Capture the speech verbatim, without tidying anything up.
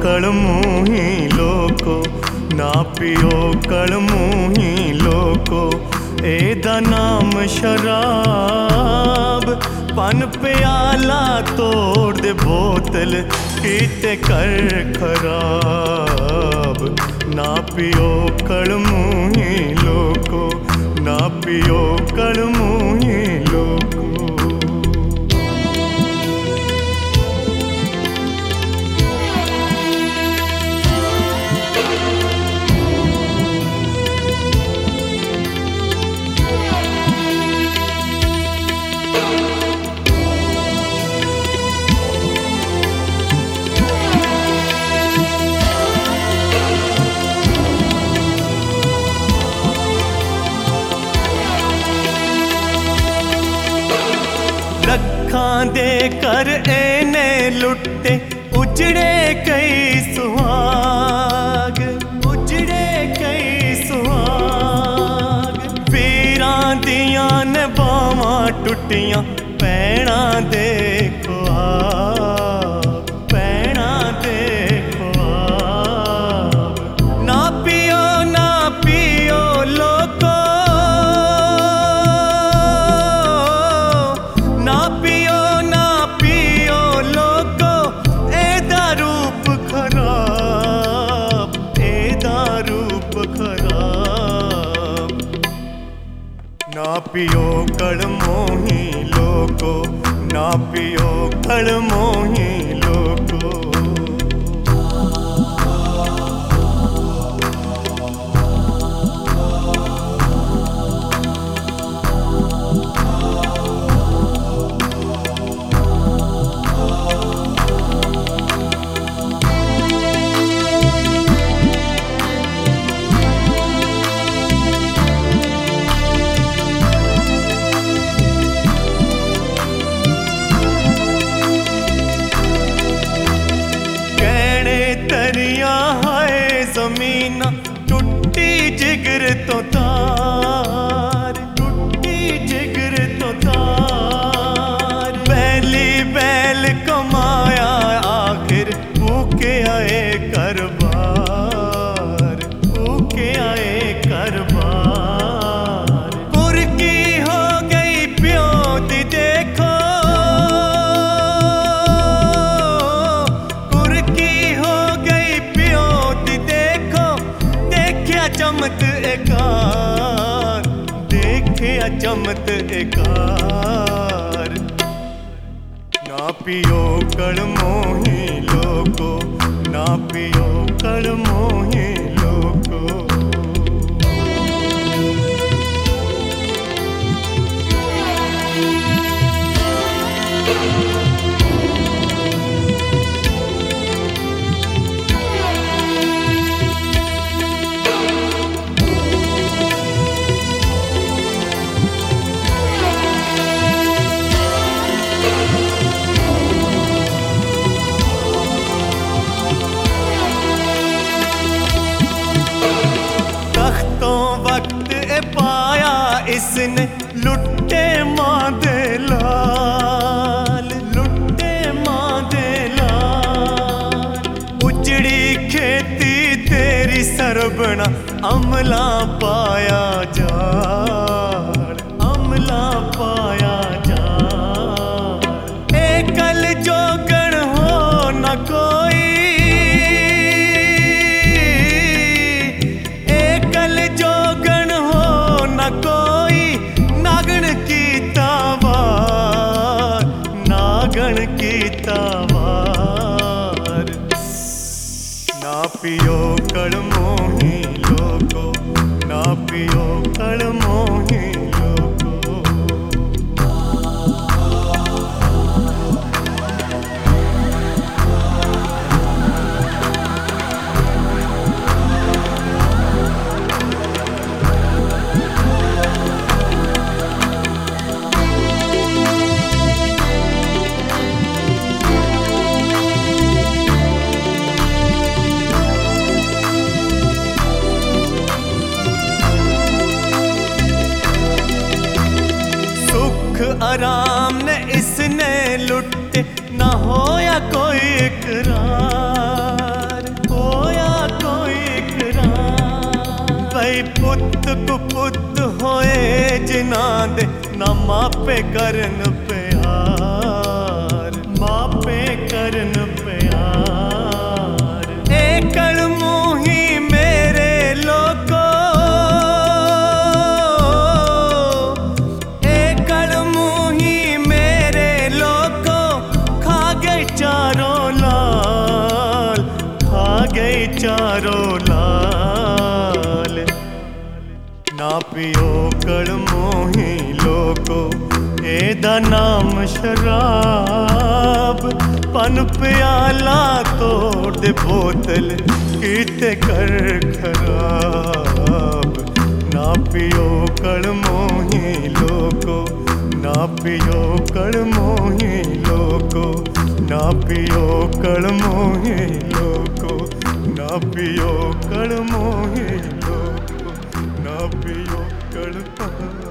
कड़मूही लोको, ना पियो कड़मूही लोको, एदा नाम शराब। पन प्याला तोड़ दे बोतल कीते कर खराब। ना पियो कड़मूही लोको, ना पियो कड़मूही लोको। लखां दे कर एने लुटे, उजड़े कई सुहाग, उजड़े कई सुहाग। वीरां दियां ने बावां टुटियां, पैणा दे ख्वाब, पैणा दे ख्वाब। ना पियो ना पियो लोको, ना पियो ना पियो लोको, एदा रूप खराब, एदा रूप खराब। ना पियो कड़मूही लोको, ना पियो कड़मूही लोको। ज़मीना टुट्टी जिगर तो तार, टुट्टी जिगर तो तार। बैली बैल कमाया आखिर भूखे आए कर बार, भूखे आए कर बार। पुरकी हो गई प्यो दी देखो, पुरकी हो गई प्यो दी देखो। चमत एकार, देखे चमत एकार। ना पियो कड़मूही लोको, ना पियो कड़मूही लोको। इसने लुट्टे मां दे लाल, लुट्टे मां दे लाल। उजड़ी खेती तेरी सरबना, अमला पाया जाल, अमला पाया जाल। एकल जोगण हो न कोई, एकल जोगण हो न कोई। नागण की तावार, नागण की तावार। ना पियो कड़मूही लोको, ना पियो कड़मूही लोको। आराम ने इस इसने लुटे ना होया कोई इकरार, कुपुत होए जिन्हां दे ना मापे करन प्यार, मापे करन प्यार। ए कलमूही मेरे लोको, ए कलमूही मेरे लोको, खा गए चारों लाल, खा गए चारों लाल। ना पियो कलमूही लोको, एदा नाम शराब। पन प्याला तोड़ दे बोतल कीते कर खराब। ना पियो कलमूही लोको, ना पियो कलमूही लोको, ना पियो कलमूही लोको, ना पियो कलमूही लोको, ना पियो कलमूही।